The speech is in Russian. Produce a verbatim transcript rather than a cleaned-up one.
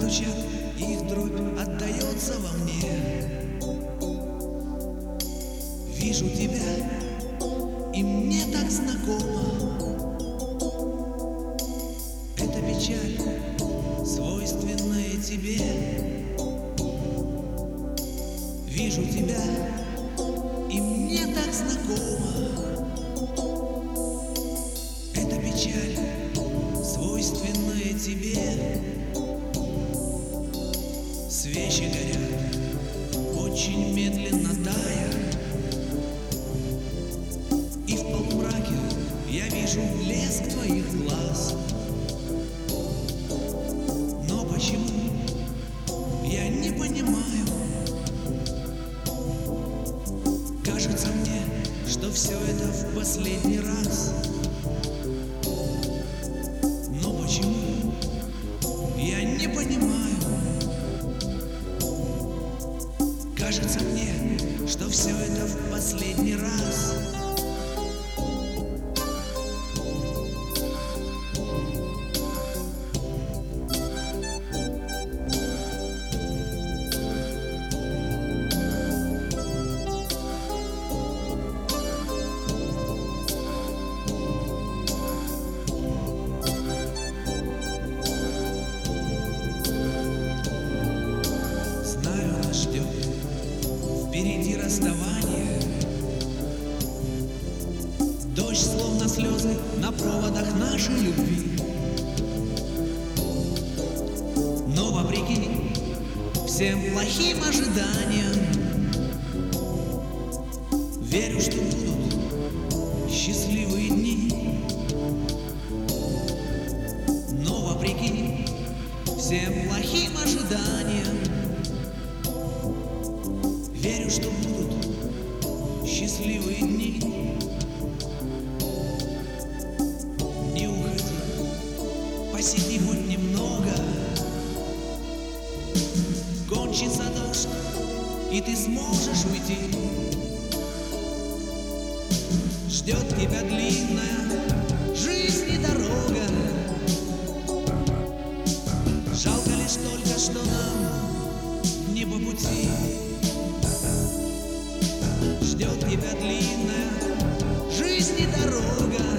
стучат, их дробь отдается во мне. Вижу тебя, и мне так знакомо. Это печаль, свойственная тебе. Вижу тебя, и мне так знакомо. Это печаль, свойственная тебе. Свечи горят, очень медленно тая, и в полумраке я вижу блеск твоих глаз. Но почему, я не понимаю. Кажется мне, что все это в последний раз. Но почему, я не понимаю. Кажется мне, что все это в последний раз. Впереди расставание, дождь словно слезы на проводах нашей любви. Но вопреки всем плохим ожиданиям, верю, что будут счастливые дни. Но вопреки всем плохим ожиданиям, верю, что будут счастливые дни. Не уходи, посиди хоть немного. Кончится дождь, и ты сможешь уйти. Ждет тебя длинная жизнь и дорога. Жалко лишь только, что нам не по пути. Ждет тебя длинная жизнь и дорога.